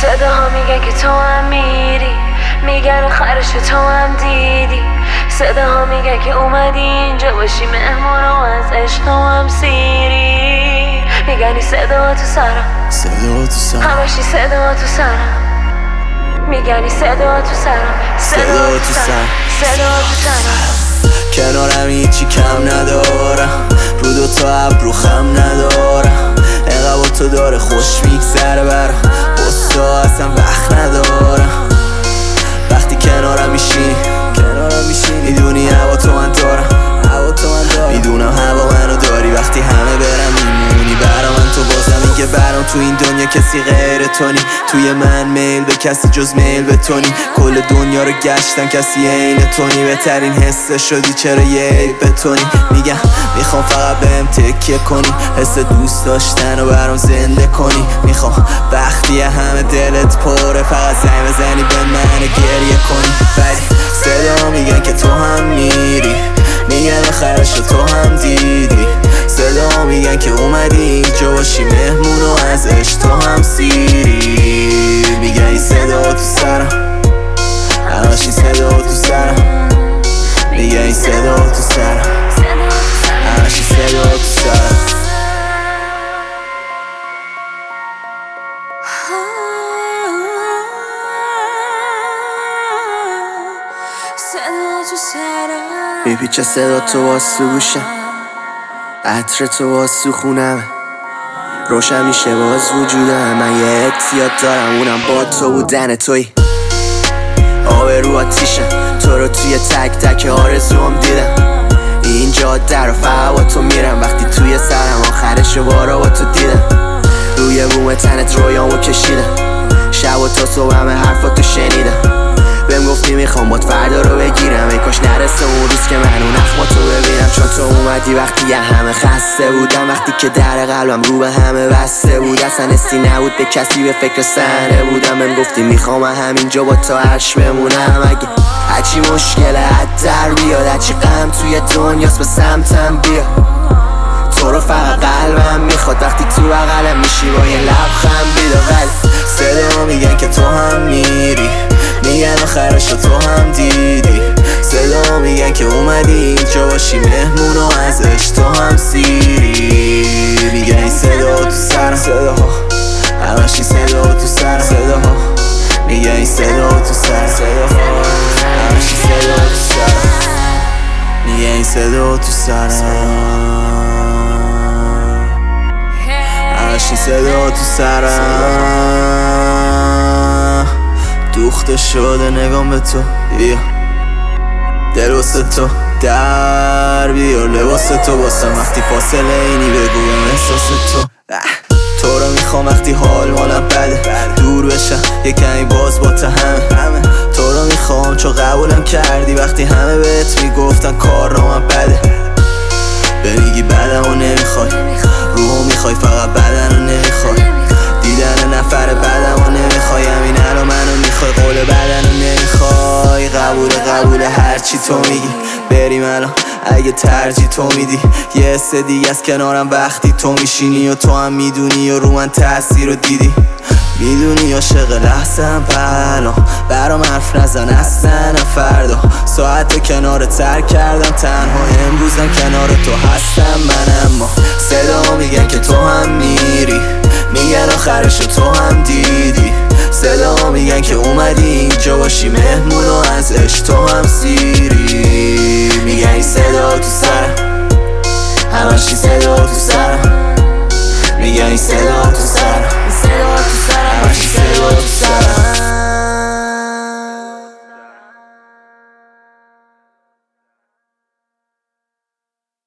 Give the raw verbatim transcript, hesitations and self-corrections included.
صداها میگن که تو هم میری، میگن آخرش تو هم دیدی. صداها میگن که اومدی اینجا باشی مهمون و از عشق هم سیری. میگنی صدا تو سرم، صدا تو سرم، همشی صدا تو سرم. میگنی صدا تو سرم، صدا تو سرم، صدا تو سرم. کنارم هیچی کم ندارم، رو دوتا ابرو خم ندارم. انقدر با تو داره خوش میگذره برم، بستا اصلا وقت ندارم. وقتی کنارم میشینی کنارم میشینی میدونی هوا تو من دارم، هوا تو من دارم. میدونم هوا منو داری، وقتی همه برم میمونی برا من. تو بازم میگه برام تو این دنیا کسی غیر تو نی. توی من میل به کسی جز میل به تو نی. کل دنیا رو گشتم کسی عین تو نی. بهترین حس شدی چرا یه عیب به تو نی. میگم میخوام فقط بهم تکیه کنی، حس دوست داشتن رو برام زنده کنی. میخوام وقتی همه دلت پره فقط زنگ بزنی به من گریه کنی. ولی صدا میگن که تو هم میری، میگن آخرش تو هم دیدی. صدا میگن که اومدی اینجا باشی مهمون و از عشق تو هم سیری. میگن این صدا تو سرم، همش این صدا تو سرم. میگن این صدا تو سرم، همش این صدا تو سرم. میپیچه صدا تو واسه گوشم، عطر تو واسه خونم، روشن میشه باز وجودم. من یه اعتیاد دارم اونم با تو بودن توی. آبرو آتیشم تو رو توی تک تک آرزوام دیدم. این جاده رو فقط با تو میرم، وقتی توی سرم آخرش بارا با تو دیدم. روی بوم تنت رویامو کشیدم، شب و تا صبح همه حرفاتو شنیدم. بهم گفتی میخوام بات فردا رو بگیرم، ای کاش نرسه اون روز که من اون اخماتو ببینم. چون تو اومدی وقتی یه همه خسته بودم، وقتی که در قلبم رو به همه بسته بود. اصلا حسی نبود به کسی، به فکر صحنه بودم. بهم گفتی میخوام همینجا با تو عرش بمونم. اگه هرچی مشکل حد در بیاد، هرچی غم توی دنیاست به سمتم بیا. تو رو فقط قلبم میخواد وقتی تو بغلم میشی با یه لبخند بیدا. ولی صدا میگن که تو هم میری، میگن آخرش تو هم دیدی. صدا میگن که اومدی اینجا باشی مهمون و از عشق تو هم سیری. میگن این صدا تو سرم، صداها همش این صدا تو سرم. صداها میگن این صدا تو سرم، صداها همش این صدا تو سرم. میگن این صدا تو سرم، همش این صدا تو سرم. دوخته شده نگام به تو، بیا دل واسه تو در بیار لباس تو واسم. وقتی فاصله اینی بگویم احساس تو. تو رو میخوام وقتی حال مالم بده، دور بشم یه کمی باز با تا همه. تو رو میخوام چون قبولم کردی وقتی همه بهت میگفتن کار رو من بده. بمیگی بدم و نمیخوای، روحو میخوای فقط بدن رو نمیخوای. دیدن نفر بدم و نمیخوای، همین الان منو میخوای قول بدن رو نمیخوای. قبوله قبوله هرچی تو میگی، بریم الان اگه ترجیح تو میدی. یه حس دیگه از کنارم وقتی تو میشینی و تو هم میدونی و رو من تأثیر رو دیدی. میدونی عاشق لحظه‌ام پهلا، برام حرف نزن اصلا فردا. ساعت کنار ترک کردم تنها، امروزم کنار تو هستم من. اما صدا میگن که تو هم میری، میگن آخرش تو هم دیدی. صدا میگن که اومدی اینجا باشی مهمون و از عشق تو هم سیری. میگن این صدا تو سرم، همش این صدا تو سرم. میگن این صدا